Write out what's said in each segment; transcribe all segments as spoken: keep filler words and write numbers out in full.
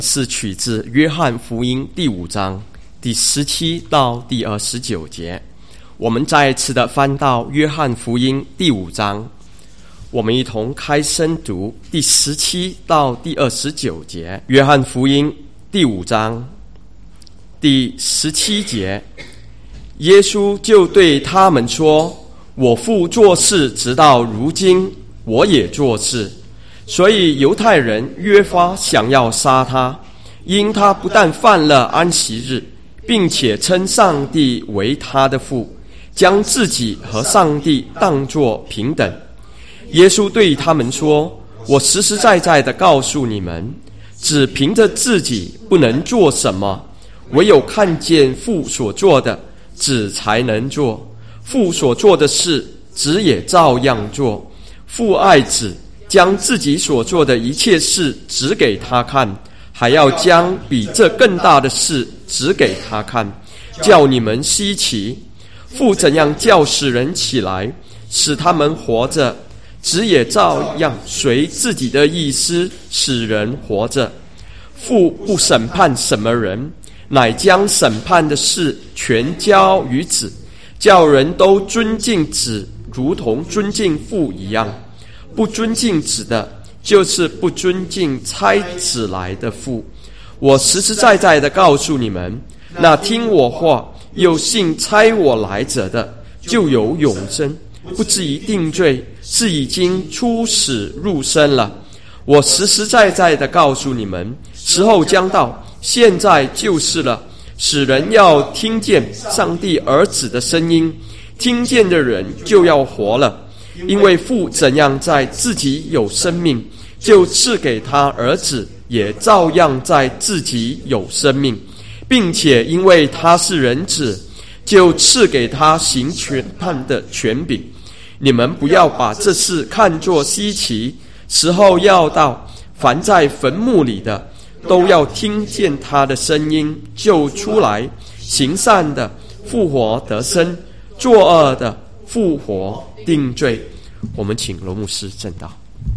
是取自约翰福音第五章第十七到第二十九节。我们再次的翻到约翰福音第五章，我们一同开声读第十七到第二十九节。约翰福音第五章第十七节，耶稣就对他们说：我父做事直到如今，我也做事。所以犹太人约法想要杀他，因他不但犯了安息日，并且称上帝为他的父，将自己和上帝当作平等。耶稣对他们说：我实实在在地告诉你们，只凭着自己不能做什么，唯有看见父所做的，子才能做。父所做的事，子也照样做。父爱子，将自己所做的一切事指给他看，还要将比这更大的事指给他看，叫你们稀奇。父怎样叫使人起来，使他们活着，子也照样随自己的意思使人活着。父不审判什么人，乃将审判的事全交于子，叫人都尊敬子，如同尊敬父一样。不尊敬子的，就是不尊敬差子来的父。我实实在在地告诉你们，那听我话又信差我来者的，就有永生，不至于定罪，是已经出死入生了。我实实在在地告诉你们，时候将到，现在就是了，使人要听见上帝儿子的声音，听见的人就要活了。因为父怎样在自己有生命，就赐给他儿子，也照样在自己有生命，并且因为他是人子，就赐给他行全判的权柄。你们不要把这事看作稀奇，时候要到，凡在坟墓里的都要听见他的声音，就出来，行善的复活得生，作恶的复活定罪。我们请罗牧师证道。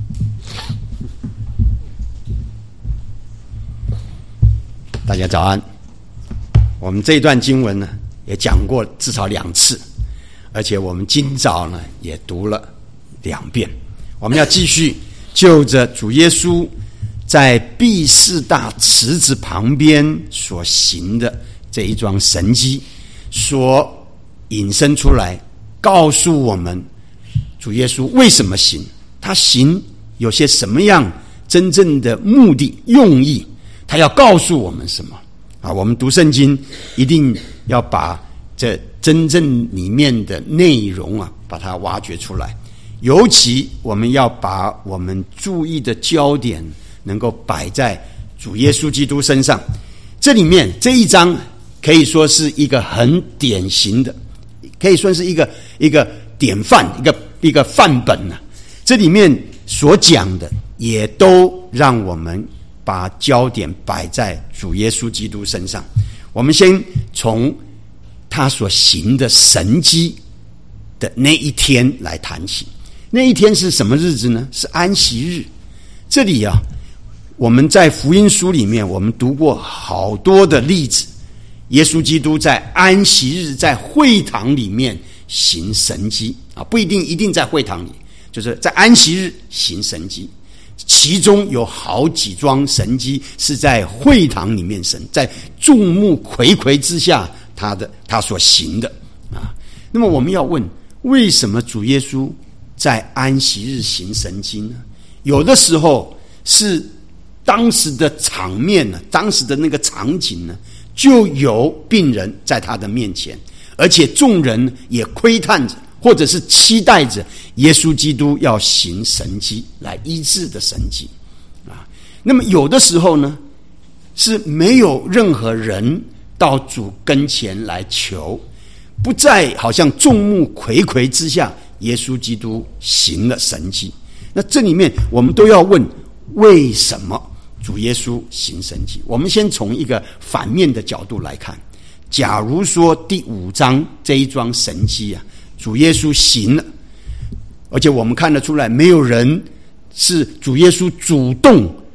大家早安。我们这一段经文呢，也讲过至少两次，而且我们今早呢也读了两遍。我们要继续就着主耶稣在毕士大池子旁边所行的这一桩神迹，所引申出来，告诉我们主耶稣为什么行，他行有些什么样真正的目的用意，他要告诉我们什么啊？我们读圣经一定要把这真正里面的内容啊，把它挖掘出来。尤其我们要把我们注意的焦点能够摆在主耶稣基督身上。这里面这一章可以说是一个很典型的，可以说是一个一个典范，一个一个范本啊。这里面所讲的也都让我们把焦点摆在主耶稣基督身上。我们先从他所行的神迹的那一天来谈起。那一天是什么日子呢？是安息日。这里啊，我们在福音书里面我们读过好多的例子，耶稣基督在安息日在会堂里面行神迹啊，不一定一定在会堂里，就是在安息日行神迹。其中有好几桩神迹是在会堂里面神，在众目睽睽之下他的他所行的啊。那么我们要问，为什么主耶稣在安息日行神迹呢？有的时候是当时的场面呢，当时的那个场景呢，就有病人在他的面前，而且众人也窥探着，或者是期待着耶稣基督要行神迹来医治的神迹啊。那么有的时候呢，是没有任何人到主跟前来求，不在好像众目睽睽之下，耶稣基督行了神迹。那这里面我们都要问，为什么主耶稣行神迹？我们先从一个反面的角度来看。假如说第五章这一桩神迹啊，主耶稣行了，而且我们看得出来，没有人是主耶稣主动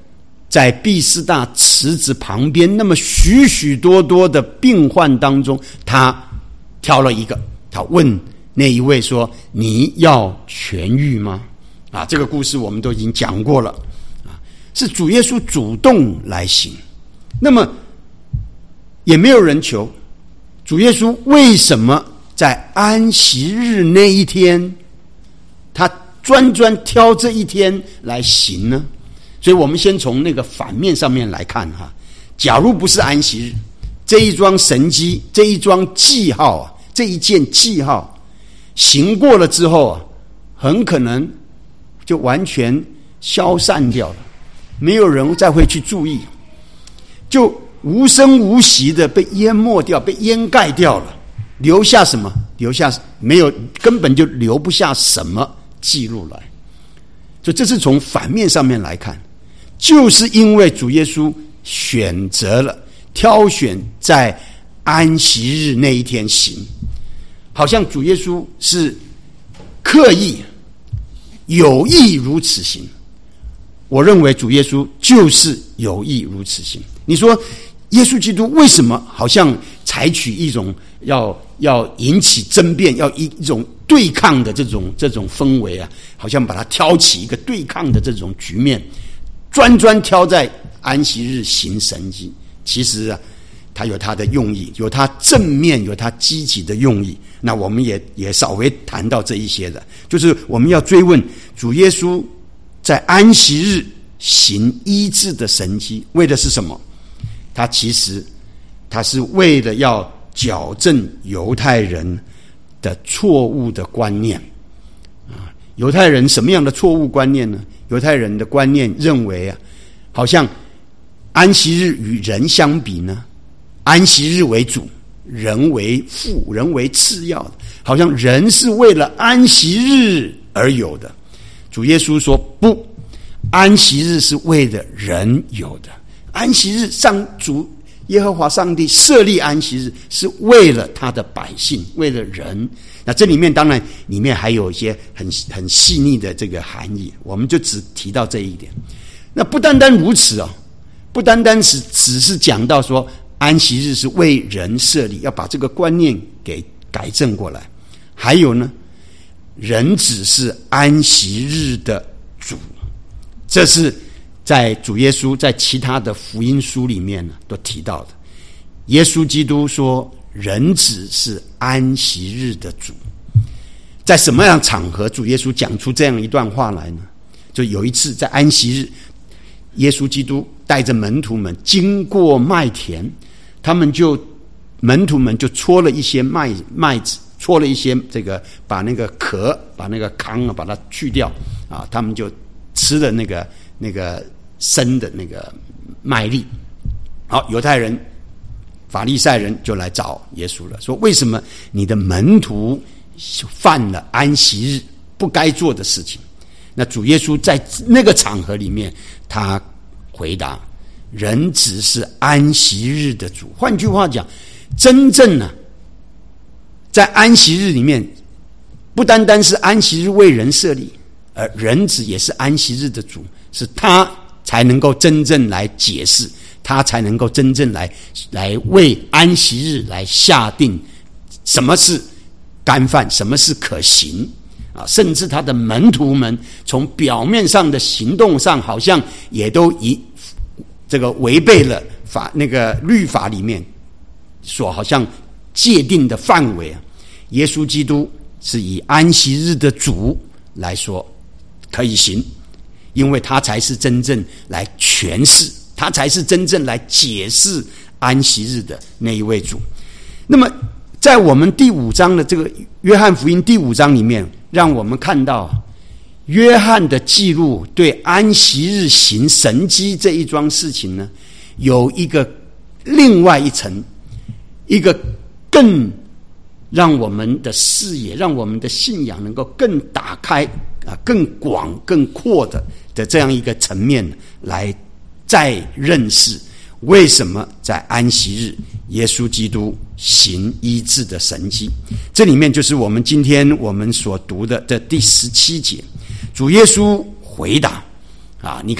在毕士大池子旁边那么许许多多的病患当中，他挑了一个，他问那一位说：“你要痊愈吗？”啊，这个故事我们都已经讲过了啊，是主耶稣主动来行。那么也没有人求，主耶稣为什么在安息日那一天，他专专挑这一天来行呢？所以我们先从那个反面上面来看哈，假如不是安息日，这一桩神迹，这一桩记号啊，这一件记号行过了之后啊，很可能就完全消散掉了，没有人再会去注意，就无声无息的被淹没掉，被掩盖掉了，留下什么？留下没有，根本就留不下什么记录来。所以这是从反面上面来看，就是因为主耶稣选择了挑选在安息日那一天行，好像主耶稣是刻意有意如此行。我认为主耶稣就是有意如此行。你说耶稣基督为什么好像采取一种要要引起争辩，要一一种对抗的这种这种氛围啊，好像把它挑起一个对抗的这种局面，专专挑在安息日行神迹？其实啊，他有他的用意，有他正面，有他积极的用意。那我们也也稍微谈到这一些的，就是我们要追问主耶稣在安息日行医治的神迹，为的是什么？他其实他是为了要矫正犹太人的错误的观念啊。犹太人什么样的错误观念呢？犹太人的观念认为啊，好像安息日与人相比呢，安息日为主，人为副，人为次要的，好像人是为了安息日而有的。主耶稣说不，安息日是为了人有的。安息日上主耶和华上帝设立安息日是为了他的百姓，为了人。那这里面当然里面还有一些很很细腻的这个含义，我们就只提到这一点。那不单单如此哦，不单单是只是讲到说安息日是为人设立，要把这个观念给改正过来。还有呢，人只是安息日的主，这是在主耶稣在其他的福音书里面呢都提到的。耶稣基督说人子是安息日的主。在什么样的场合主耶稣讲出这样一段话来呢？就有一次在安息日，耶稣基督带着门徒们经过麦田，他们就门徒们就搓了一些麦麦子，搓了一些这个，把那个壳把那个糠啊把它去掉啊，他们就吃了那个那个生的那个麦粒。好，犹太人法利赛人就来找耶稣了，说为什么你的门徒犯了安息日不该做的事情？那主耶稣在那个场合里面他回答，人只是安息日的主。换句话讲，真正呢在安息日里面，不单单是安息日为人设立，而人子也是安息日的主，是他才能够真正来解释，他才能够真正来来为安息日来下定什么是干犯，什么是可行啊。甚至他的门徒们从表面上的行动上，好像也都以这个违背了法那个律法里面所好像界定的范围啊。耶稣基督是以安息日的主来说可以行，因为他才是真正来诠释，他才是真正来解释安息日的那一位主。那么在我们第五章的这个约翰福音第五章里面，让我们看到约翰的记录对安息日行神迹这一桩事情呢，有一个另外一层，一个更让我们的视野，让我们的信仰能够更打开啊，更广更阔的的这样一个层面来再认识为什么在安息日耶稣基督行医治的神迹。这里面就是我们今天我们所读的的第十七节，主耶稣回答啊，你看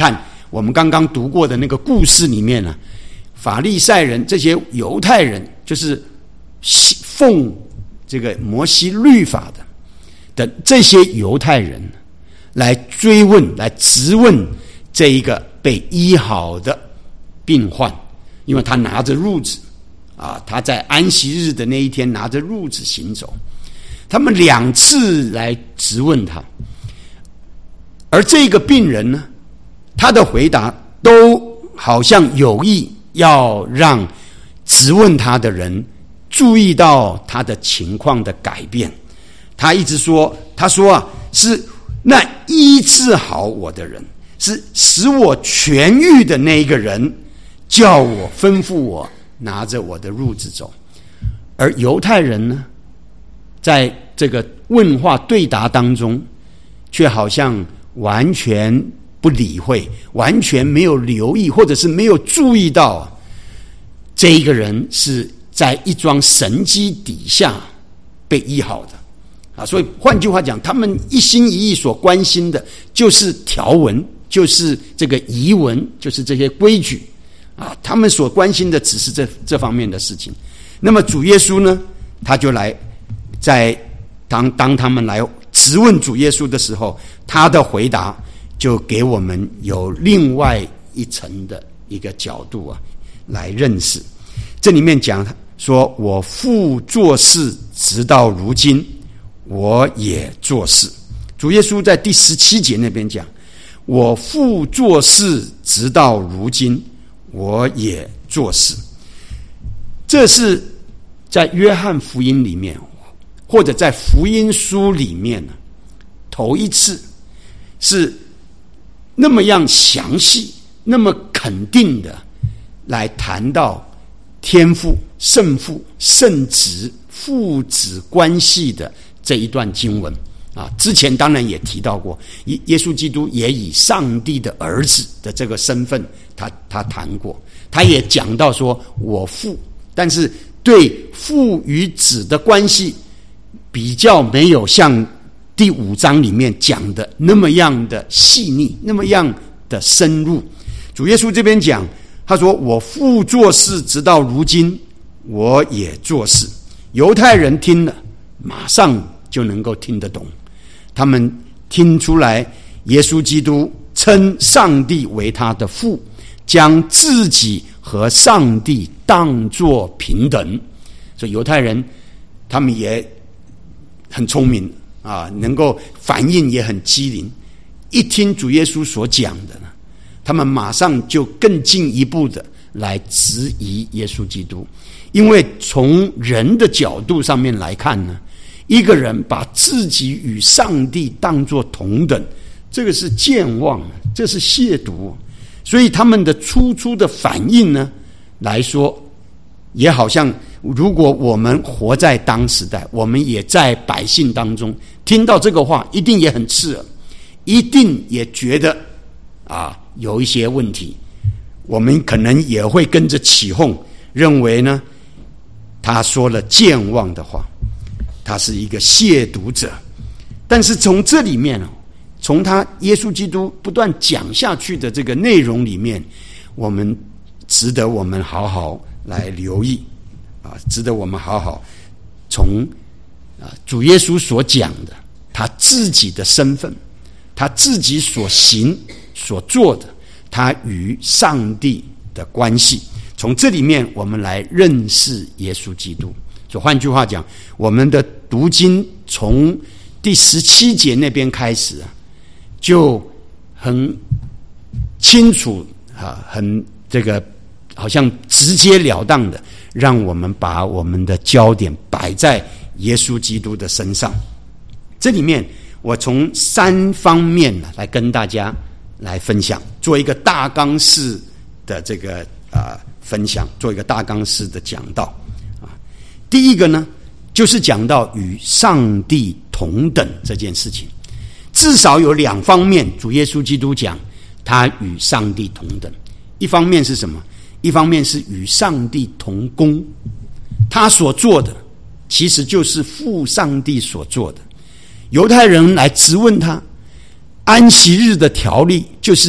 我们刚刚读过的那个故事里面呢、啊，法利赛人这些犹太人就是奉这个摩西律法的的这些犹太人来追问、来质问这一个被医好的病患，因为他拿着褥子啊，他在安息日的那一天拿着褥子行走。他们两次来质问他，而这个病人呢，他的回答都好像有意要让质问他的人注意到他的情况的改变。他一直说，他说啊，是那医治好我的人，是使我痊愈的那一个人，叫我吩咐我拿着我的褥子走。而犹太人呢，在这个问话对答当中，却好像完全不理会，完全没有留意，或者是没有注意到这一个人是在一桩神迹底下被医好的啊。所以换句话讲，他们一心一意所关心的就是条文，就是这个仪文，就是这些规矩啊。他们所关心的只是这这方面的事情。那么主耶稣呢，他就来在当当他们来质问主耶稣的时候，他的回答就给我们有另外一层的一个角度啊来认识。这里面讲说，我父做事直到如今，我也做事。主耶稣在第十七节那边讲，我父做事直到如今，我也做事。这是在约翰福音里面，或者在福音书里面呢，头一次是那么样详细、那么肯定的来谈到天父、圣父、圣子、父子关系的这一段经文啊。之前当然也提到过，耶稣基督也以上帝的儿子的这个身份，他他谈过，他也讲到说我父，但是对父与子的关系比较没有像第五章里面讲的那么样的细腻，那么样的深入。主耶稣这边讲，他说我父做事直到如今，我也做事。犹太人听了马上就能够听得懂，他们听出来耶稣基督称上帝为他的父，将自己和上帝当作平等。所以犹太人他们也很聪明啊，能够反应也很机灵。一听主耶稣所讲的呢，他们马上就更进一步的来质疑耶稣基督。因为从人的角度上面来看呢，一个人把自己与上帝当作同等，这个是健忘，这是亵渎。所以他们的初初的反应呢来说，也好像如果我们活在当时代，我们也在百姓当中听到这个话，一定也很刺耳，一定也觉得啊有一些问题，我们可能也会跟着起哄，认为呢他说了健忘的话，他是一个亵渎者。但是从这里面从他耶稣基督不断讲下去的这个内容里面，我们值得我们好好来留意啊，值得我们好好从啊主耶稣所讲的他自己的身份，他自己所行所做的，他与上帝的关系，从这里面我们来认识耶稣基督。所以换句话讲，我们的读经从第十七节那边开始啊，就很清楚啊，很这个好像直截了当的让我们把我们的焦点摆在耶稣基督的身上。这里面我从三方面来跟大家来分享，做一个大纲式的这个啊、呃、分享，做一个大纲式的讲道啊。第一个呢，就是讲到与上帝同等这件事情。至少有两方面，主耶稣基督讲他与上帝同等。一方面是什么？一方面是与上帝同工，他所做的其实就是父上帝所做的。犹太人来质问他，安息日的条例就是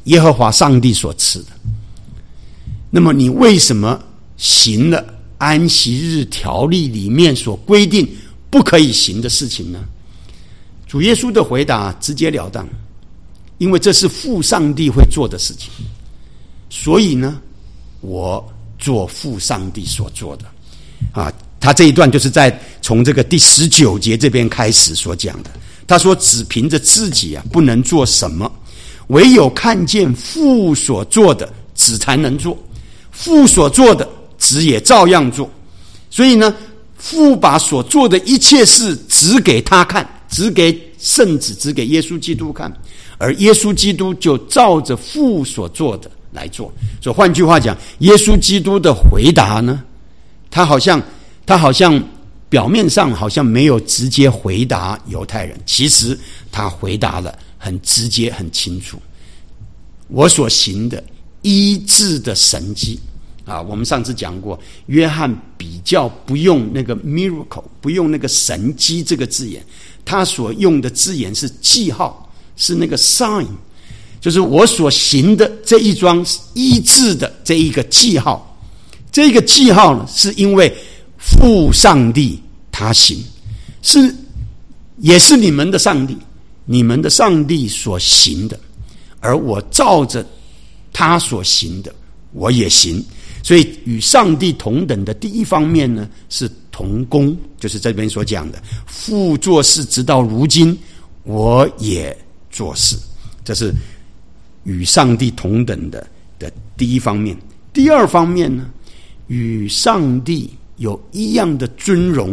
耶和华上帝所赐的。那么你为什么行了安息日条例里面所规定不可以行的事情呢？主耶稣的回答直截了当，因为这是父上帝会做的事情，所以呢，我做父上帝所做的。啊，他这一段就是在从这个第十九节这边开始所讲的。他说：“只凭着自己啊，不能做什么，唯有看见父所做的，子才能做。父所做的，子也照样做。所以呢，父把所做的一切事指给他看，指给圣子，指给耶稣基督看，而耶稣基督就照着父所做的来做。所以换句话讲，耶稣基督的回答呢，他好像他好像表面上好像没有直接回答犹太人，其实他回答了很直接很清楚。我所行的医治的神迹啊，我们上次讲过，约翰比较不用那个 miracle， 不用那个神迹这个字眼，他所用的字眼是记号，是那个 sign， 就是我所行的这一桩医治的这一个记号。这个记号呢，是因为父上帝他行，是也是你们的上帝，你们的上帝所行的，而我照着他所行的我也行。所以与上帝同等的第一方面呢，是同工，就是这边所讲的父做事直到如今我也做事，这是与上帝同等的的第一方面。第二方面呢，与上帝有一样的尊荣。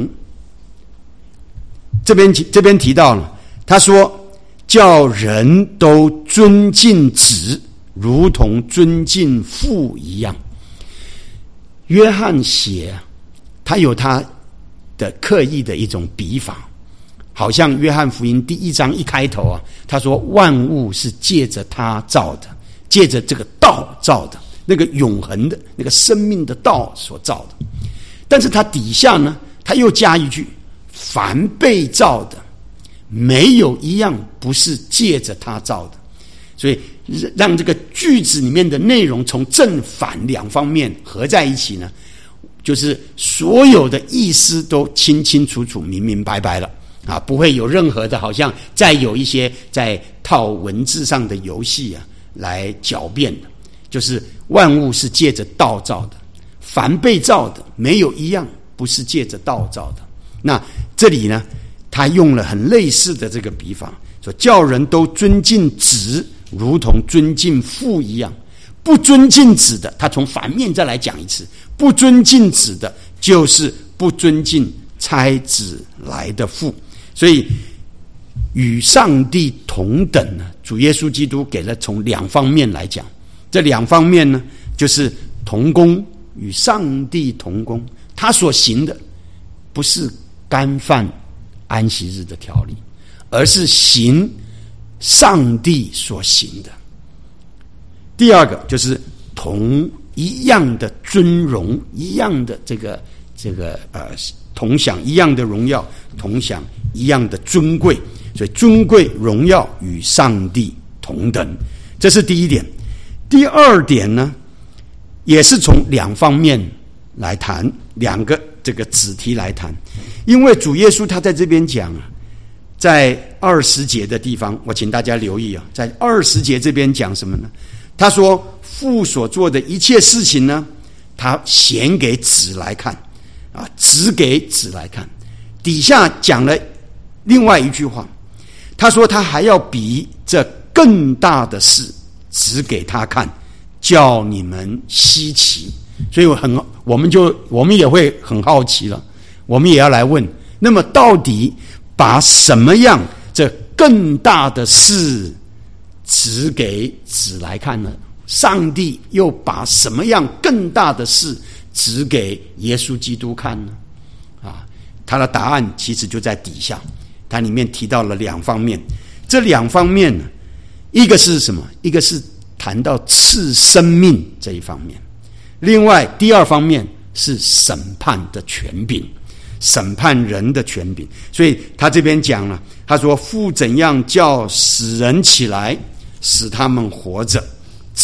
这边这边提到了，他说叫人都尊敬子，如同尊敬父一样。约翰写，他有他的刻意的一种笔法，好像约翰福音第一章一开头啊，他说万物是借着他造的，借着这个道造的，那个永恒的那个生命的道所造的。但是他底下呢，他又加一句，凡被造的没有一样不是借着他造的。所以让这个句子里面的内容从正反两方面合在一起呢，就是所有的意思都清清楚楚明明白白了啊，不会有任何的好像再有一些在套文字上的游戏啊来狡辩的。就是万物是借着道造的，凡被造的没有一样不是借着道造的。那这里呢，他用了很类似的这个笔法，说叫人都尊敬子，如同尊敬父一样。不尊敬子的，他从反面再来讲一次，不尊敬子的就是不尊敬差子来的父。所以与上帝同等呢，主耶稣基督给了从两方面来讲，这两方面呢，就是同工，与上帝同工。他所行的不是干犯安息日的条例，而是行上帝所行的。第二个就是同一样的尊荣，一样的这个这个呃同享一样的荣耀，同享一样的尊贵。所以尊贵荣耀与上帝同等，这是第一点。第二点呢，也是从两方面来谈，两个这个子题来谈。因为主耶稣他在这边讲啊，在二十节的地方，我请大家留意啊，在二十节这边讲什么呢？他说父所做的一切事情呢，他显给子来看啊，指给子来看。底下讲了另外一句话，他说他还要比这更大的事指给他看，叫你们稀奇。所以我很我们就我们也会很好奇了，我们也要来问，那么到底把什么样这更大的事指给子来看呢？上帝又把什么样更大的事指给耶稣基督看呢？啊，他的答案其实就在底下，它里面提到了两方面。这两方面呢，一个是什么？一个是谈到赐生命这一方面，另外第二方面是审判的权柄，审判人的权柄。所以他这边讲了，他说父怎样叫死人起来，使他们活着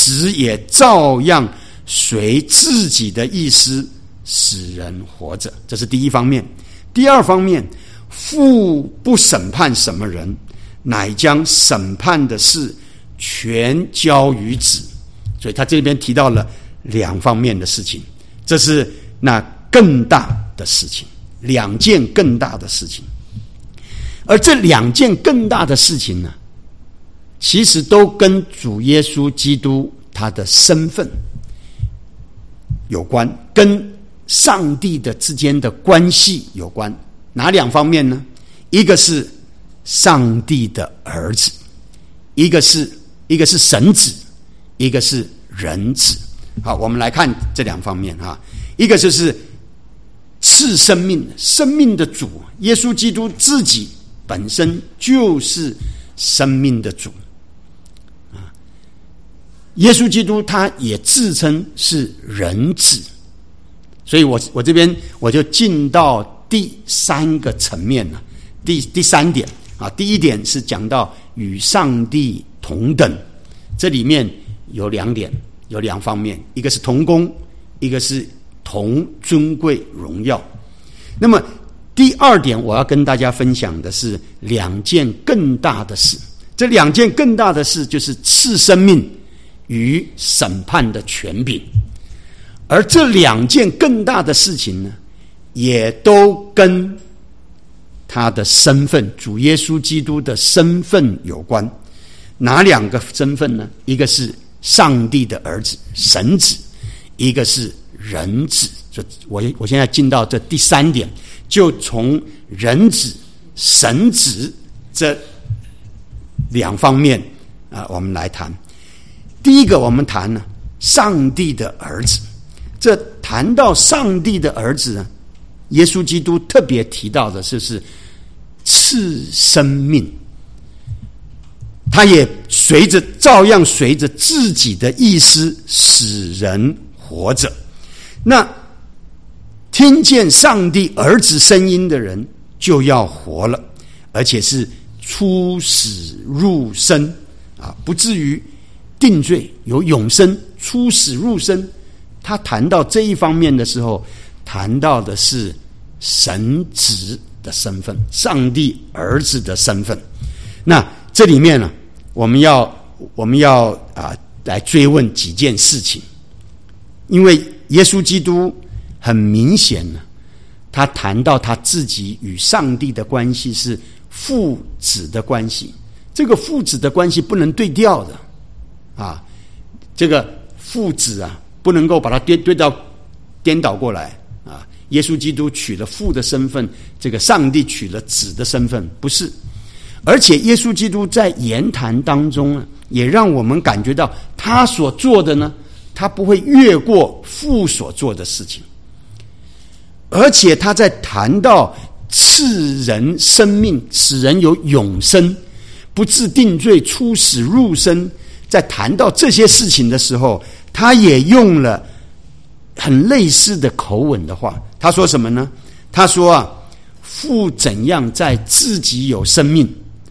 子也照样随自己的意思使人活着。这是第一方面。第二方面，父不审判什么人，乃将审判的事全交于子。所以他这边提到了两方面的事情，这是那更大的事情，两件更大的事情。而这两件更大的事情呢，其实都跟主耶稣基督他的身份有关，跟上帝的之间的关系有关。哪两方面呢？一个是上帝的儿子，一个是一个是神子，一个是人子。好，我们来看这两方面哈。一个就是赐生命生命的主，耶稣基督自己本身就是生命的主啊。耶稣基督他也自称是人子，所以我我这边我就进到第三个层面了。第第三点啊，第一点是讲到与上帝同等，这里面有两点，有两方面，一个是同工，一个是同尊贵荣耀。那么第二点我要跟大家分享的是两件更大的事，这两件更大的事就是赐生命与审判的权柄。而这两件更大的事情呢，也都跟他的身份，主耶稣基督的身份有关。哪两个身份呢？一个是上帝的儿子神子，一个是人子。我我现在进到这第三点，就从人子神子这两方面啊，我们来谈。第一个我们谈呢，上帝的儿子。这谈到上帝的儿子呢，耶稣基督特别提到的就是赐生命，他也随着照样随着自己的意思使人活着。那听见上帝儿子声音的人就要活了，而且是出死入生啊，不至于定罪，有永生，出死入生。他谈到这一方面的时候，谈到的是神子的身份，上帝儿子的身份。那这里面呢，我们要我们要啊来追问几件事情，因为耶稣基督很明显呢，他谈到他自己与上帝的关系是父子的关系，这个父子的关系不能对调的啊，这个父子啊不能够把它颠对到颠倒过来啊。耶稣基督取了父的身份，这个上帝取了子的身份，不是。而且耶稣基督在言谈当中呢，也让我们感觉到他所做的呢，他不会越过父所做的事情。而且他在谈到赐人生命，使人有永生，不致定罪，出死入生，在谈到这些事情的时候，他也用了很类似的口吻的话。他说什么呢？他说啊，父怎样在自己有生命，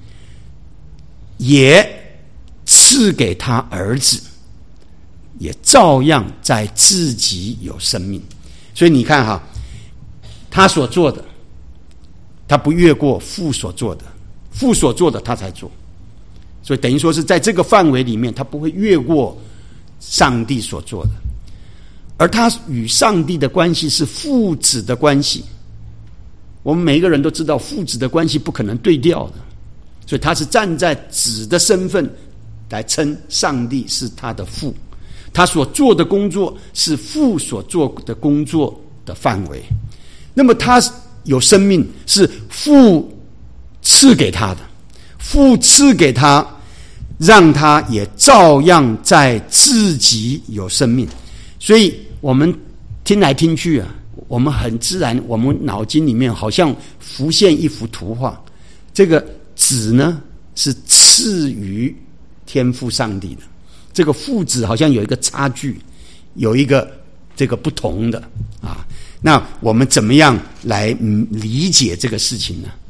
也赐给他儿子，也照样在自己有生命。所以你看哈，他所做的，他不越过父所做的，父所做的他才做。所以等于说是在这个范围里面，他不会越过上帝所做的。而他与上帝的关系是父子的关系，我们每一个人都知道父子的关系不可能对调的，所以他是站在子的身份来称上帝是他的父，他所做的工作是父所做的工作的范围。那么他有生命是父赐给他的，父赐给他，让他也照样在自己有生命。所以我们听来听去啊，我们很自然，我们脑筋里面好像浮现一幅图画，这个子呢是赐予天父上帝的，这个父子好像有一个差距，有一个这个不同的啊。那我们怎么样来、嗯、理解这个事情呢？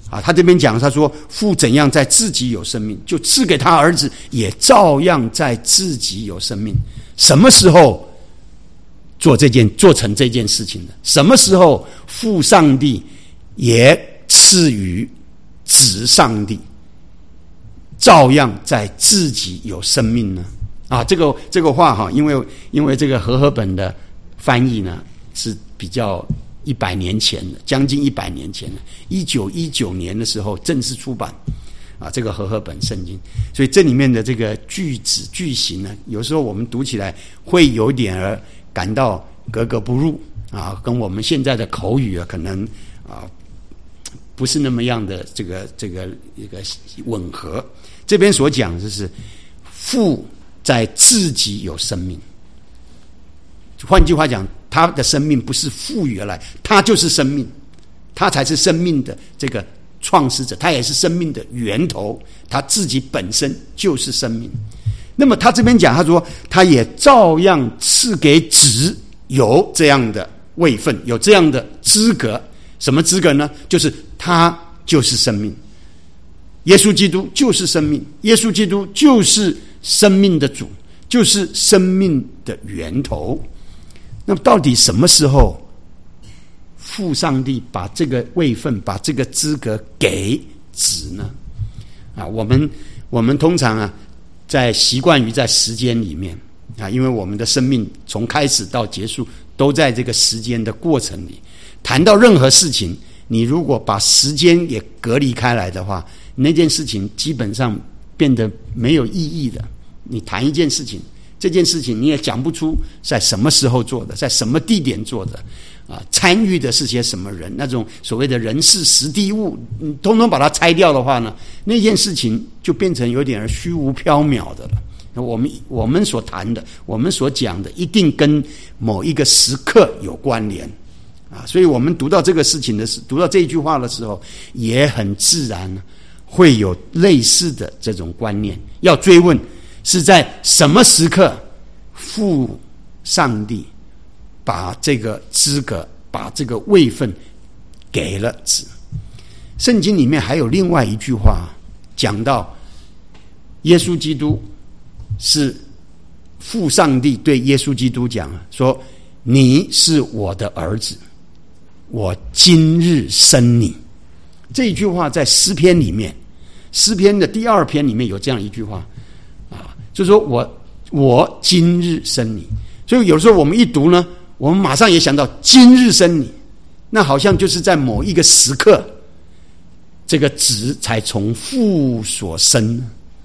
啊，他这边讲，他说父怎样在自己有生命，就赐给他儿子也照样在自己有生命。什么时候做这件做成这件事情的？什么时候父上帝也赐予子上帝照样在自己有生命呢？啊，这个这个话哈，因为因为这个和合本的翻译呢是比较一百年前的，将近一百年前的，一九一九年的时候正式出版啊，这个和合本圣经，所以这里面的这个句子句型呢，有时候我们读起来会有点儿感到格格不入啊，跟我们现在的口语啊，可能啊不是那么样的这个这个一个吻合。这边所讲的就是父在自己有生命，换句话讲，他的生命不是赋予而来，他就是生命，他才是生命的这个创始者，他也是生命的源头，他自己本身就是生命。那么他这边讲，他说他也照样赐给子有这样的位分，有这样的资格。什么资格呢？就是他就是生命，耶稣基督就是生命，耶稣基督就是生命的主，就是生命的源头。那么到底什么时候父上帝把这个位分把这个资格给子呢？啊，我们我们通常啊在习惯于在时间里面啊，因为我们的生命从开始到结束都在这个时间的过程里，谈到任何事情，你如果把时间也隔离开来的话，那件事情基本上变得没有意义的。你谈一件事情，这件事情你也讲不出在什么时候做的，在什么地点做的啊，参与的是些什么人，那种所谓的人事时地物，你通通把它拆掉的话呢，那件事情就变成有点虚无缥缈的了。我们我们所谈的，我们所讲的，一定跟某一个时刻有关联啊，所以我们读到这个事情的时，读到这一句话的时候，也很自然会有类似的这种观念，要追问是在什么时刻父上帝把这个资格把这个位分给了子。圣经里面还有另外一句话讲到耶稣基督是父上帝对耶稣基督讲说，你是我的儿子，我今日生你。这一句话在诗篇里面，诗篇的第二篇里面有这样一句话啊，就是说我我今日生你。所以有时候我们一读呢，我们马上也想到今日生你，那好像就是在某一个时刻，这个子才从父所生。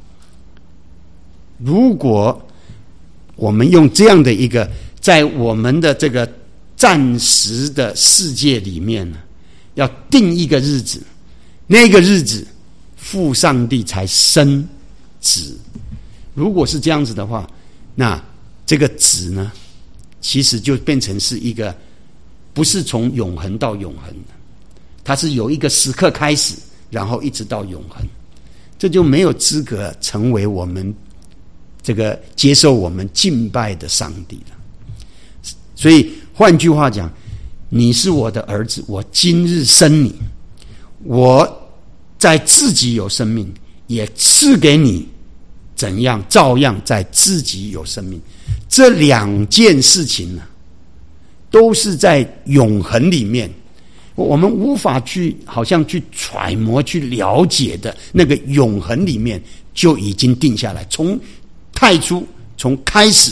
如果我们用这样的一个在我们的这个暂时的世界里面呢，要定一个日子，那个日子父上帝才生子。如果是这样子的话，那这个子呢，其实就变成是一个不是从永恒到永恒的，它是有一个时刻开始，然后一直到永恒，这就没有资格成为我们这个接受我们敬拜的上帝了。所以换句话讲，你是我的儿子，我今日生你，我在自己有生命，也赐给你怎样照样在自己有生命。这两件事情呢，都是在永恒里面，我们无法去好像去揣摩去了解的那个永恒里面就已经定下来，从太初从开始，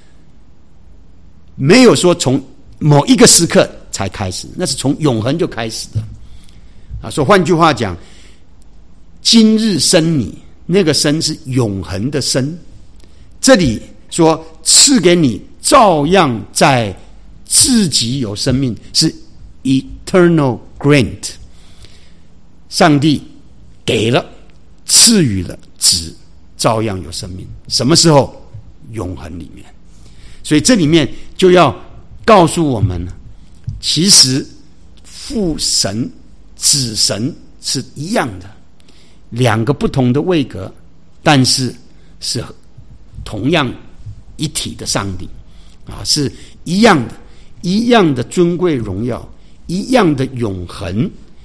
没有说从某一个时刻才开始，那是从永恒就开始的啊。所以换句话讲，今日生你，那个生是永恒的生，这里说赐给你照样在自己有生命，是 eternal grant， 上帝给了赐予了子照样有生命。什么时候？永恒里面。所以这里面就要告诉我们，其实父神子神是一样的，两个不同的位格，但是是同样一体的上帝啊，是一样的，一样的尊贵荣耀，一样的永恒，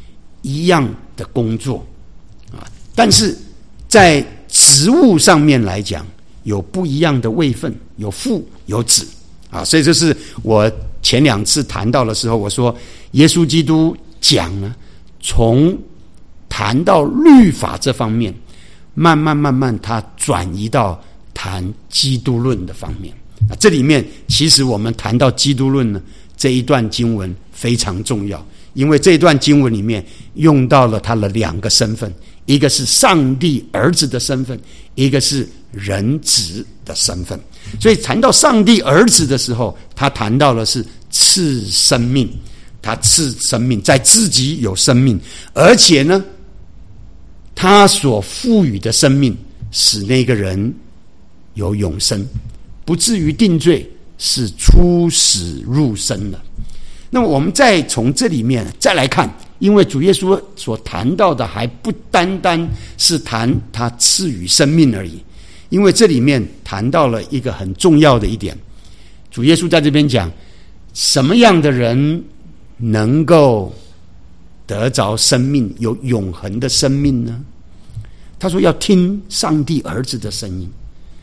一样的工作啊，但是在职务上面来讲，有不一样的位分，有父有子啊，所以这是我前两次谈到的时候，我说耶稣基督讲呢，从谈到律法这方面，慢慢慢慢他转移到谈基督论的方面啊。这里面其实我们谈到基督论呢，这一段经文非常重要，因为这一段经文里面用到了他的两个身份，一个是上帝儿子的身份，一个是人子的身份。所以谈到上帝儿子的时候，他谈到的是赐生命，他赐生命，在自己有生命，而且呢他所赋予的生命使那个人有永生，不至于定罪，是出死入生的。那么我们再从这里面再来看，因为主耶稣所谈到的还不单单是谈他赐予生命而已，因为这里面谈到了一个很重要的一点，主耶稣在这边讲什么样的人能够得着生命，有永恒的生命呢？他说要听上帝儿子的声音。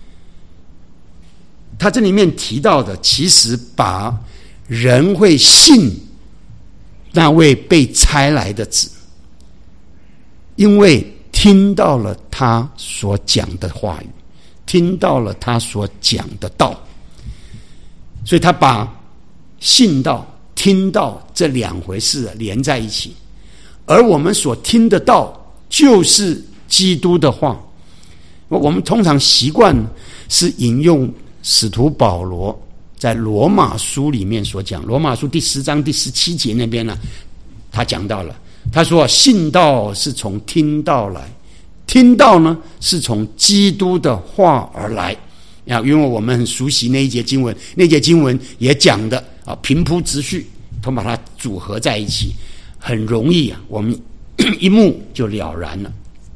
他这里面提到的其实把人会信那位被差来的子，因为听到了他所讲的话语，听到了他所讲的道，所以他把信道听到这两回事连在一起。而我们所听的道就是基督的话。我们通常习惯是引用使徒保罗在罗马书里面所讲，罗马书第十章第十七节那边呢，他讲到了，他说信道是从听道来，听道呢是从基督的话而来啊。因为我们很熟悉那一节经文，那一节经文也讲的啊平铺直叙，都把它组合在一起，很容易啊，我们一目就了然了。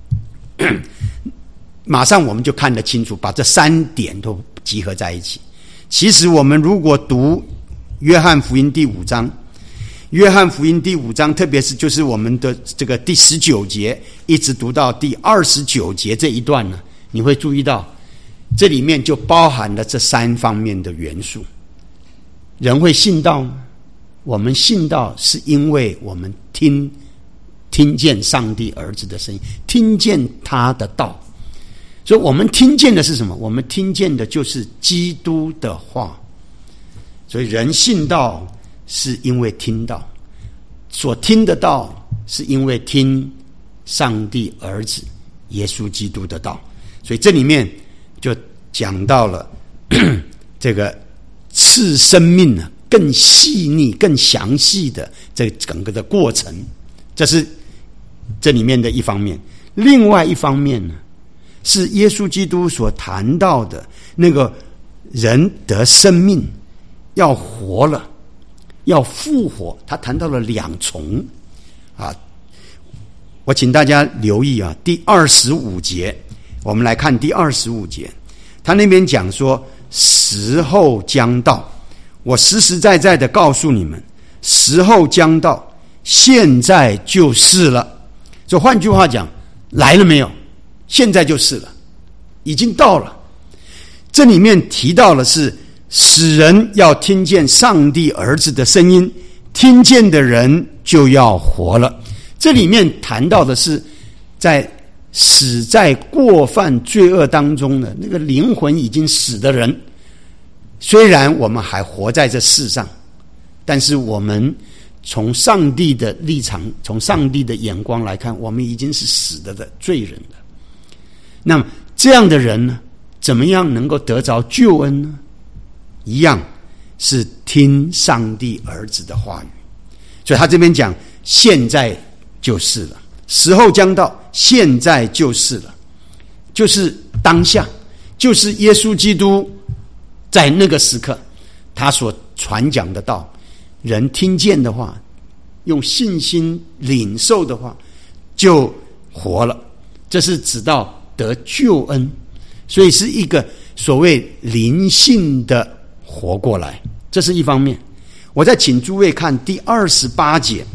马上我们就看得清楚，把这三点都集合在一起。其实我们如果读约翰福音第五章，约翰福音第五章，特别是就是我们的这个第十九节一直读到第二十九节这一段呢，你会注意到这里面就包含了这三方面的元素。人会信道吗？我们信道是因为我们听听见上帝儿子的声音，听见他的道。所以我们听见的是什么？我们听见的就是基督的话。所以人信道是因为听到，所听的道是因为听上帝儿子耶稣基督的道。所以这里面就讲到了这个赐生命呢更细腻更详细的这整个的过程，这是这里面的一方面。另外一方面呢，是耶稣基督所谈到的那个人得生命要活了，要复活，他谈到了两重啊。我请大家留意啊，第二十五节，我们来看第二十五节，他那边讲说时候将到，我实实在在的告诉你们，时候将到，现在就是了。所以换句话讲，来了没有？现在就是了，已经到了。这里面提到的是使人要听见上帝儿子的声音，听见的人就要活了。这里面谈到的是在死在过犯罪恶当中的那个灵魂已经死的人，虽然我们还活在这世上，但是我们从上帝的立场，从上帝的眼光来看，我们已经是死了的罪人了。那么这样的人呢，怎么样能够得着救恩呢？一样是听上帝儿子的话语。所以他这边讲现在就是了，时候将到，现在就是了，就是当下，就是耶稣基督在那个时刻他所传讲的道，人听见的话，用信心领受的话，就活了。这是指到得救恩，所以是一个所谓灵性的活过来，这是一方面。我再请诸位看第二十八节，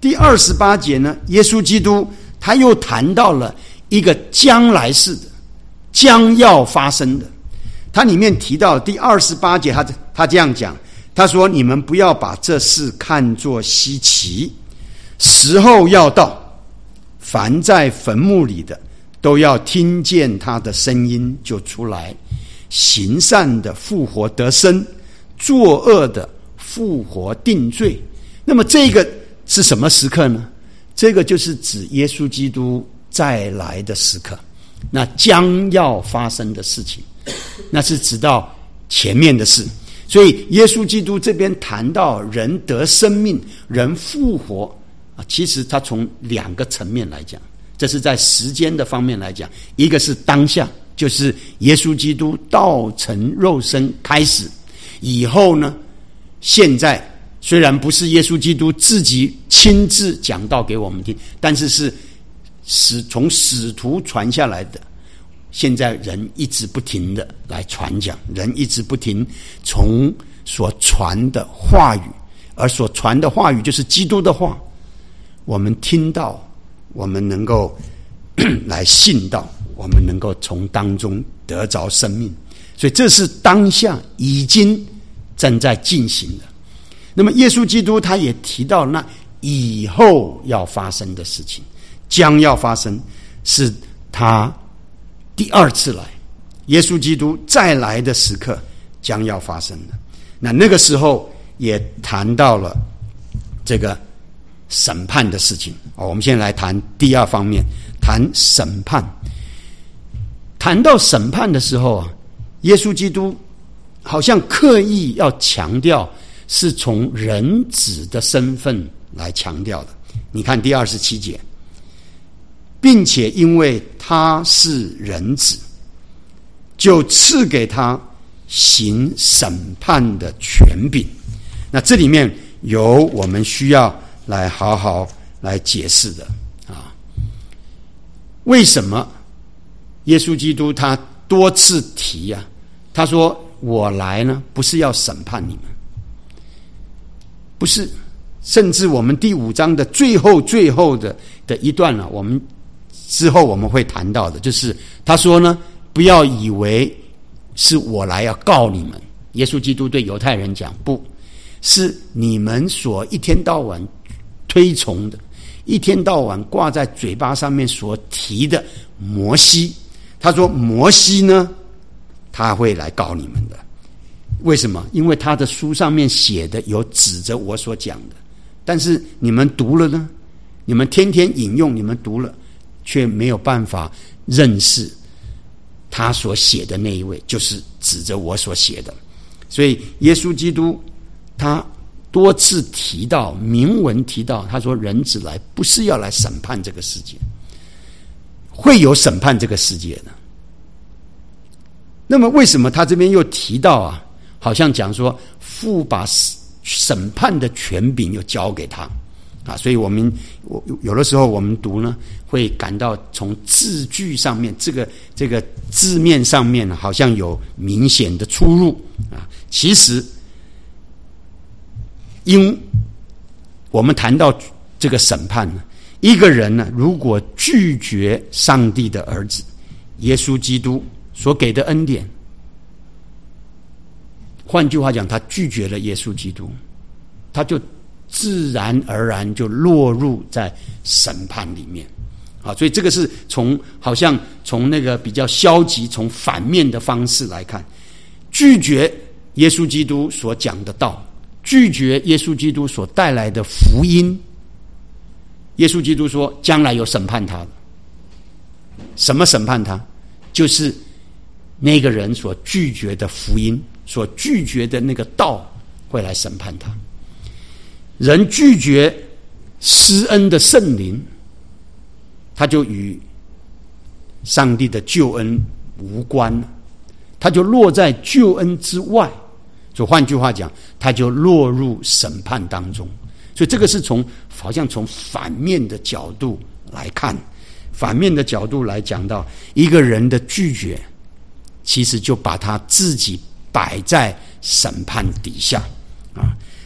第二十八节呢，耶稣基督他又谈到了一个将来式的、将要发生的。他里面提到第二十八节，他他这样讲，他说：“你们不要把这事看作稀奇，时候要到，凡在坟墓里的，都要听见他的声音就出来，行善的复活得生，作恶的复活定罪。”那么这个是什么时刻呢？这个就是指耶稣基督再来的时刻，那将要发生的事情，那是指到前面的事。所以耶稣基督这边谈到人得生命，人复活啊，其实他从两个层面来讲，这是在时间的方面来讲，一个是当下，就是耶稣基督道成肉身开始以后呢，现在虽然不是耶稣基督自己亲自讲道给我们听，但是是使从使徒传下来的，现在人一直不停的来传讲，人一直不停从所传的话语，而所传的话语就是基督的话，我们听到，我们能够来信到，我们能够从当中得着生命。所以这是当下已经正在进行的。那么耶稣基督他也提到那以后要发生的事情，将要发生，是他第二次来，耶稣基督再来的时刻将要发生的。那那个时候也谈到了这个审判的事情。哦，我们现在来谈第二方面，谈审判。谈到审判的时候啊，耶稣基督好像刻意要强调是从人子的身份来强调的。你看第二十七节，并且因为他是人子，就赐给他行审判的权柄。那这里面有我们需要来好好来解释的啊。为什么耶稣基督他多次提啊，他说我来呢，不是要审判你们，不是，甚至我们第五章的最后最后的的一段呢、啊，我们之后我们会谈到的，就是他说呢，不要以为是我来要告你们。耶稣基督对犹太人讲，不是你们所一天到晚推崇的，一天到晚挂在嘴巴上面所提的摩西。他说摩西呢，他会来告你们的。为什么？因为他的书上面写的有指着我所讲的，但是你们读了呢，你们天天引用，你们读了却没有办法认识他所写的那一位，就是指着我所写的。所以耶稣基督他多次提到，明文提到，他说人子来不是要来审判这个世界，会有审判这个世界的。那么为什么他这边又提到啊，好像讲说父把审判的权柄又交给他啊？所以我们我有的时候我们读呢，会感到从字句上面，这个这个字面上面好像有明显的出入啊。其实因我们谈到这个审判呢，一个人呢，如果拒绝上帝的儿子耶稣基督所给的恩典，换句话讲，他拒绝了耶稣基督，他就自然而然就落入在审判里面啊。所以这个是从好像从那个比较消极、从反面的方式来看，拒绝耶稣基督所讲的道，拒绝耶稣基督所带来的福音。耶稣基督说将来有审判他的。什么审判他？就是那个人所拒绝的福音，所拒绝的那个道会来审判他。人拒绝施恩的圣灵，他就与上帝的救恩无关了，他就落在救恩之外。所以换句话讲，他就落入审判当中。所以这个是从好像从反面的角度来看，反面的角度来讲到一个人的拒绝，其实就把他自己摆在审判底下啊。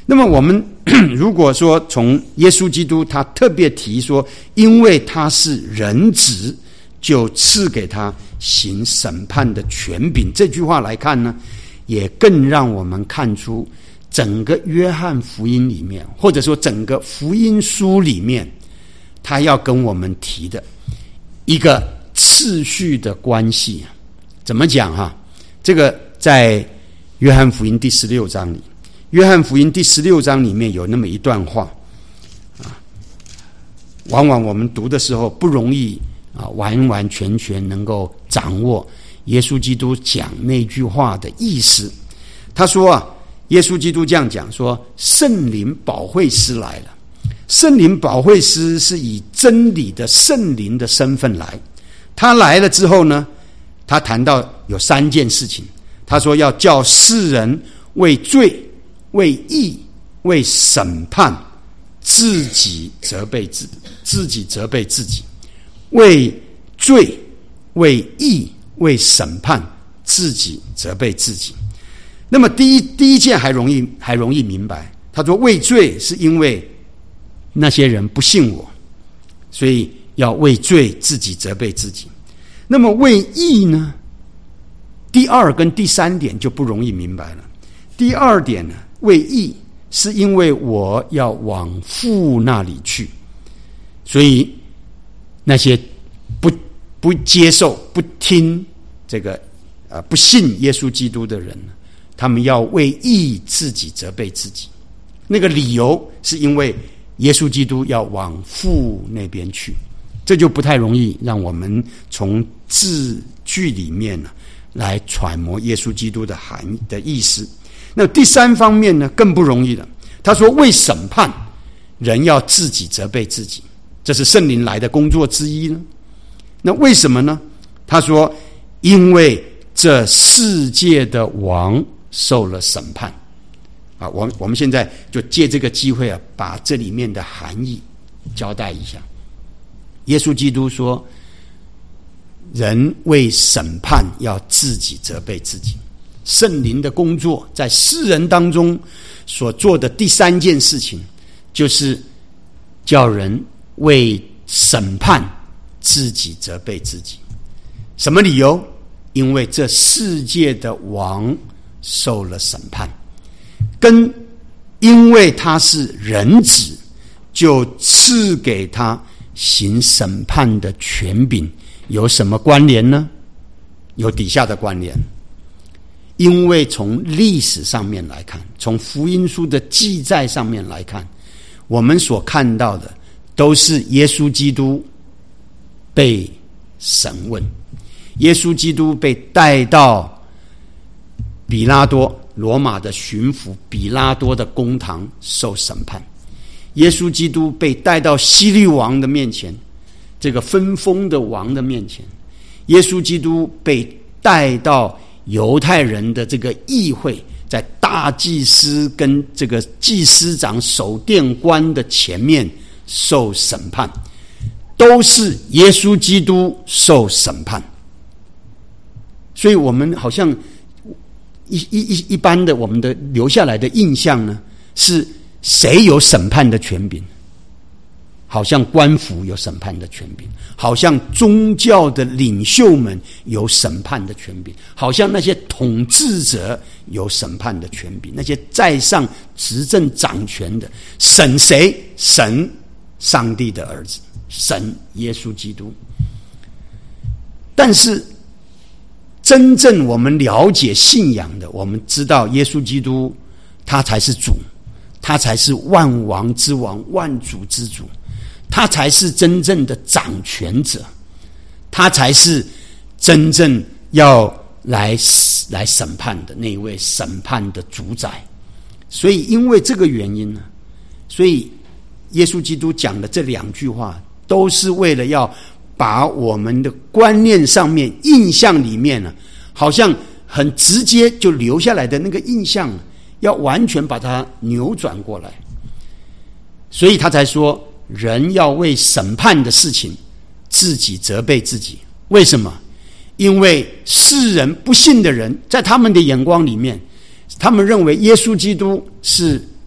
那么我们如果说从耶稣基督他特别提说，因为他是人子，就赐给他行审判的权柄，这句话来看呢，也更让我们看出整个约翰福音里面，或者说整个福音书里面，他要跟我们提的一个次序的关系。怎么讲哈？这个在约翰福音第十六章里，约翰福音第十六章里面有那么一段话啊，往往我们读的时候不容易啊，完完全全能够掌握耶稣基督讲那句话的意思。他说啊，耶稣基督这样讲说，圣灵保惠师来了。圣灵保惠师是以真理的圣灵的身份来，他来了之后呢，他谈到有三件事情。他说要叫世人为罪、为义、为审判，自己责备自自己责备自己。为罪、为义、为审判，自己责备自己。那么第一第一件还容易还容易明白。他说为罪是因为那些人不信我，所以要为罪自己责备自己。那么为义呢？第二跟第三点就不容易明白了。第二点呢，为义是因为我要往父那里去，所以那些不不接受、不听这个呃不信耶稣基督的人，他们要为义自己责备自己。那个理由是因为耶稣基督要往父那边去，这就不太容易让我们从字句里面呢来揣摩耶稣基督的含义的意思。那第三方面呢，更不容易了。他说为审判，人要自己责备自己，这是圣灵来的工作之一呢。那为什么呢？他说因为这世界的王受了审判啊。我我们现在就借这个机会啊，把这里面的含义交代一下。耶稣基督说，人为审判要自己责备自己。圣灵的工作在世人当中所做的第三件事情，就是叫人为审判自己责备自己。什么理由？因为这世界的王受了审判，跟因为他是人子，就赐给他行审判的权柄有什么关联呢？有底下的关联。因为从历史上面来看，从福音书的记载上面来看，我们所看到的都是耶稣基督被审问，耶稣基督被带到比拉多，罗马的巡抚比拉多的公堂受审判，耶稣基督被带到希律王的面前，这个分封的王的面前，耶稣基督被带到犹太人的这个议会，在大祭司跟这个祭司长守殿官的前面受审判，都是耶稣基督受审判。所以我们好像一一一一般的我们的留下来的印象呢，是谁有审判的权柄？好像官府有审判的权柄，好像宗教的领袖们有审判的权柄，好像那些统治者有审判的权柄，那些在上执政掌权的，审谁？审上帝的儿子，审耶稣基督。但是真正我们了解信仰的，我们知道耶稣基督他才是主，他才是万王之王，万主之主，他才是真正的掌权者，他才是真正要来来审判的那一位审判的主宰。所以因为这个原因呢，所以耶稣基督讲的这两句话都是为了要把我们的观念上面印象里面呢，好像很直接就留下来的那个印象，要完全把它扭转过来。所以他才说人要为审判的事情自己责备自己。为什么？因为世人不信的人，在他们的眼光里面，他们认为耶稣基督是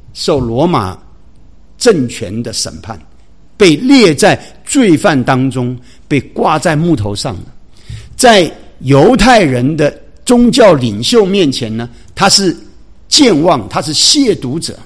受罗马政权的审判，被列在罪犯当中，被挂在木头上了。在犹太人的宗教领袖面前呢，他是健忘，他是亵渎者，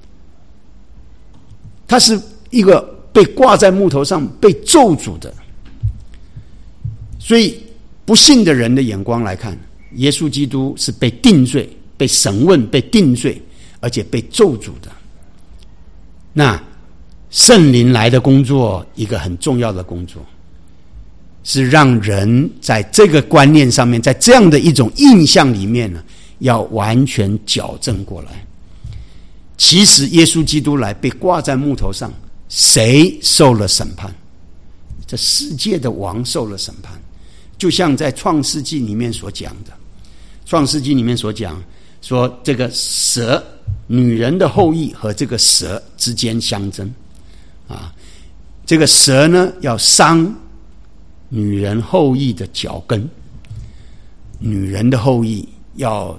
他是一个被挂在木头上被咒诅的。所以不信的人的眼光来看，耶稣基督是被定罪、被审问、被定罪，而且被咒诅的。那圣灵来的工作，一个很重要的工作，是让人在这个观念上面，在这样的一种印象里面呢，要完全矫正过来。其实耶稣基督来被挂在木头上，谁受了审判？这世界的王受了审判。就像在创世纪里面所讲的，创世纪里面所讲说，这个蛇，女人的后裔和这个蛇之间相争啊，这个蛇呢要伤女人后裔的脚跟，女人的后裔要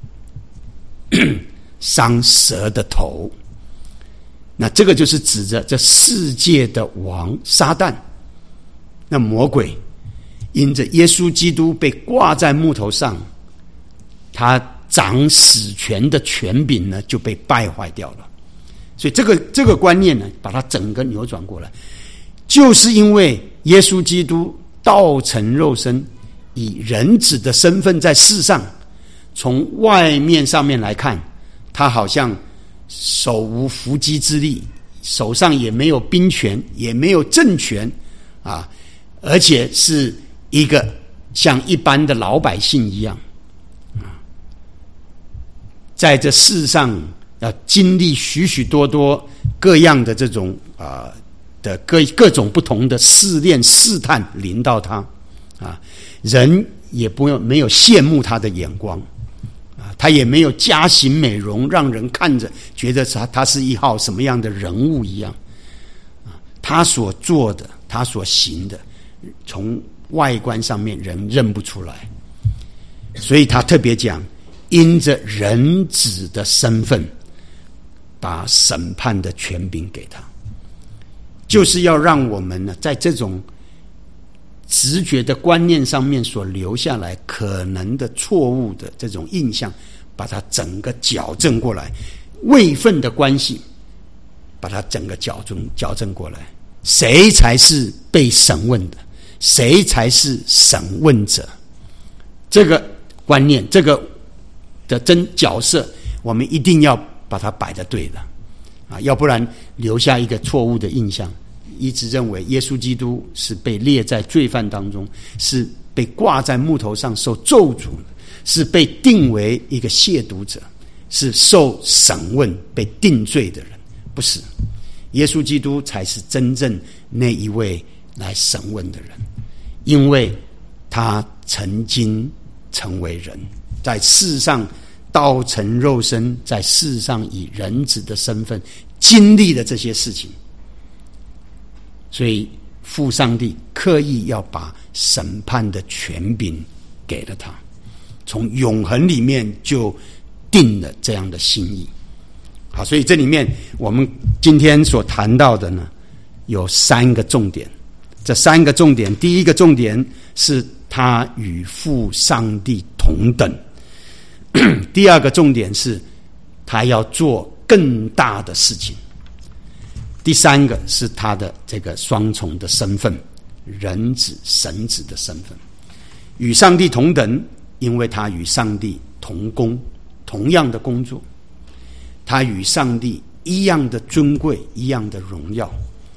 伤蛇的头。那这个就是指着这世界的王撒旦，那魔鬼因着耶稣基督被挂在木头上，他掌死权的权柄呢就被败坏掉了。所以这个这个观念呢，把它整个扭转过来，就是因为耶稣基督道成肉身，以人子的身份在世上，从外面上面来看，他好像手无缚鸡之力，手上也没有兵权，也没有政权啊，而且是一个像一般的老百姓一样啊，在这世上要经历许许多多各样的这种啊、呃、的各各种不同的试炼试探临到他啊，人也不用没有羡慕他的眼光啊，他也没有加行美容，让人看着觉得他他是一号什么样的人物一样啊，他所做的，他所行的，从外观上面人认不出来，所以他特别讲，因着人子的身份，把审判的权柄给他，就是要让我们呢，在这种直觉的观念上面所留下来可能的错误的这种印象，把它整个矫正过来，位分的关系，把它整个矫正矫正过来，谁才是被审问的？谁才是审问者？这个观念，这个的真角色，我们一定要把它摆得对的啊，要不然留下一个错误的印象，一直认为耶稣基督是被列在罪犯当中，是被挂在木头上受咒诅的，是被定为一个亵渎者，是受审问被定罪的人。不是，耶稣基督才是真正那一位来审问的人，因为他曾经成为人，在世上道成肉身，在世上以人子的身份经历了这些事情，所以父上帝刻意要把审判的权柄给了他，从永恒里面就定了这样的心意。好，所以这里面我们今天所谈到的呢，有三个重点。这三个重点，第一个重点是他与父上帝同等，第二个重点是他要做更大的事情，第三个是他的这个双重的身份，人子神子的身份。与上帝同等，因为他与上帝同工，同样的工作，他与上帝一样的尊贵，一样的荣耀。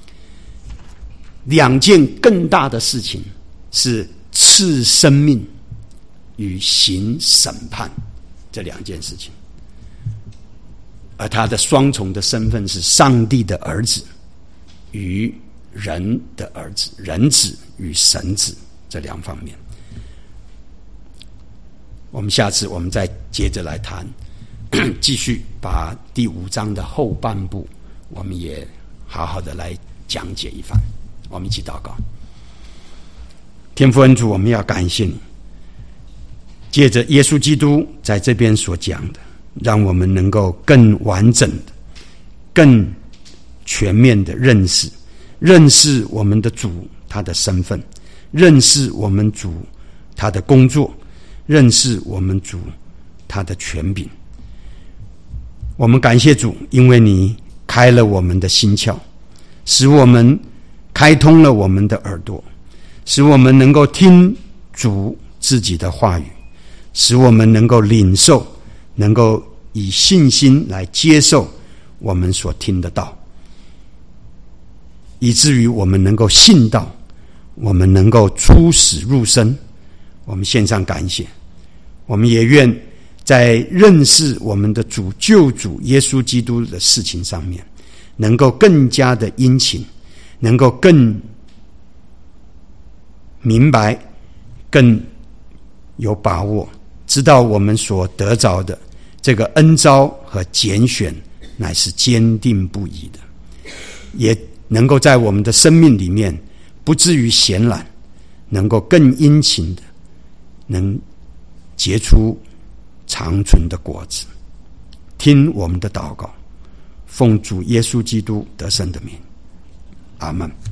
两件更大的事情是赐生命与行审判，这两件事情。而他的双重的身份是上帝的儿子与人的儿子，人子与神子，这两方面。我们下次我们再接着来谈，继续把第五章的后半部我们也好好的来讲解一番。我们一起祷告。天父恩主，我们要感谢你，借着耶稣基督在这边所讲的，让我们能够更完整的更全面的认识，认识我们的主他的身份，认识我们主他的工作，认识我们主他的权柄。我们感谢主，因为你开了我们的心窍，使我们开通了我们的耳朵，使我们能够听主自己的话语，使我们能够领受，能够以信心来接受我们所听的道，以至于我们能够信道，我们能够出死入生。我们献上感谢，我们也愿在认识我们的主救主耶稣基督的事情上面，能够更加的殷勤，能够更明白，更有把握，知道我们所得着的这个恩召和拣选乃是坚定不移的，也能够在我们的生命里面不至于闲懒，能够更殷勤的能结出长存的果子。听我们的祷告，奉主耶稣基督得胜的名，阿们。